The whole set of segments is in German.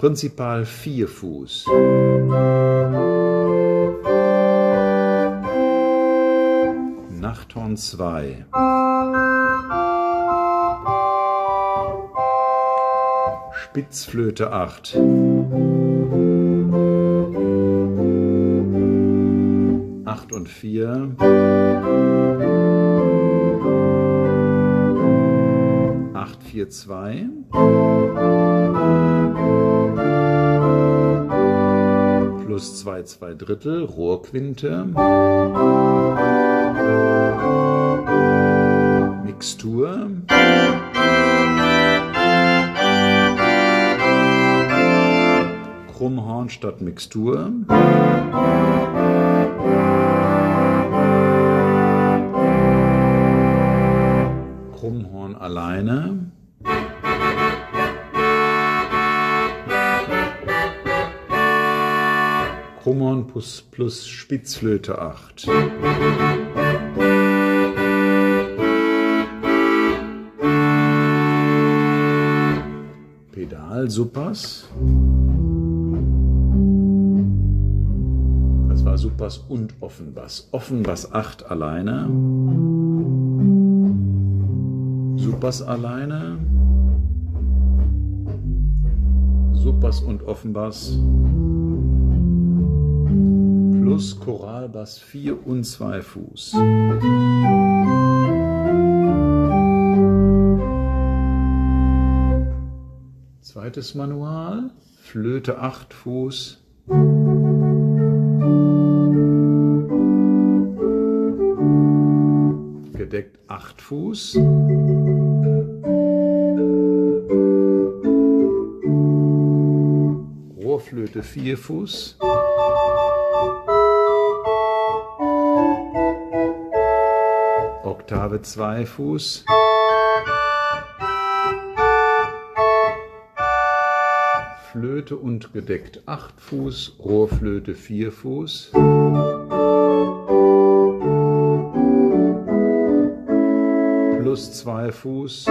Prinzipal 4 Fuß. Nachthorn 2. Spitzflöte 8. Acht und 4. 8, 4, 2. Plus 2, 2 Drittel, Rohrquinte. Mixtur. Krummhorn statt Mixtur. Krummhorn alleine. Krummhorn plus Spitzflöte 8. Pedal Suppas. Das war Suppas und Offenbass. Offenbass 8 alleine. Suppas alleine. Suppas und Offenbass. Plus Choralbass 4 und 2 Fuß. Zweites Manual, Flöte 8 Fuß. Gedeckt 8 Fuß. Rohrflöte 4 Fuß. Oktave 2 Fuß. Flöte und gedeckt 8 Fuß, Rohrflöte 4 Fuß. Plus 2 Fuß.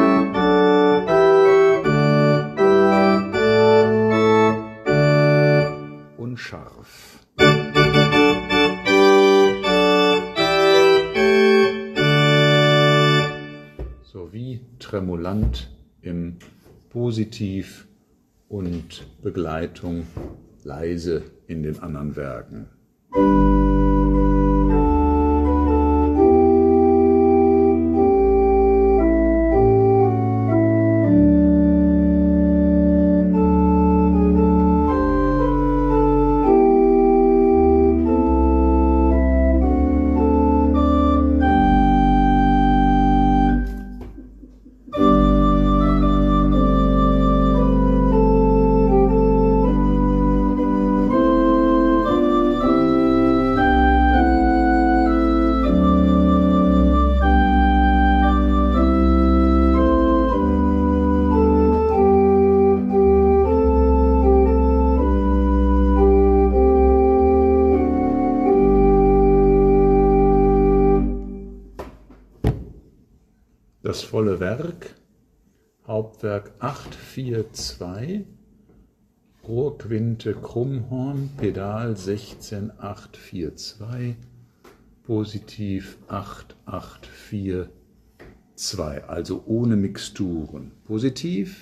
Und scharf. Sowie tremulant im Positiv und Begleitung leise in den anderen Werken. Das volle Werk, Hauptwerk 8, 4, 2, Rohrquinte Krummhorn, Pedal 16, 8, 4, 2, Positiv 8, 8, 4, 2, also ohne Mixturen. Positiv,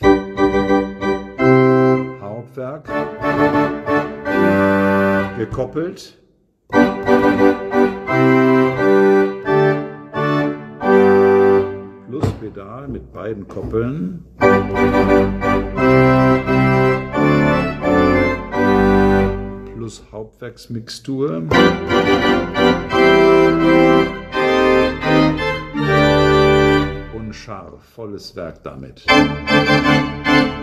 Hauptwerk, gekoppelt, Pedal mit beiden Koppeln. Plus Hauptwerksmixtur. Und scharf, volles Werk damit.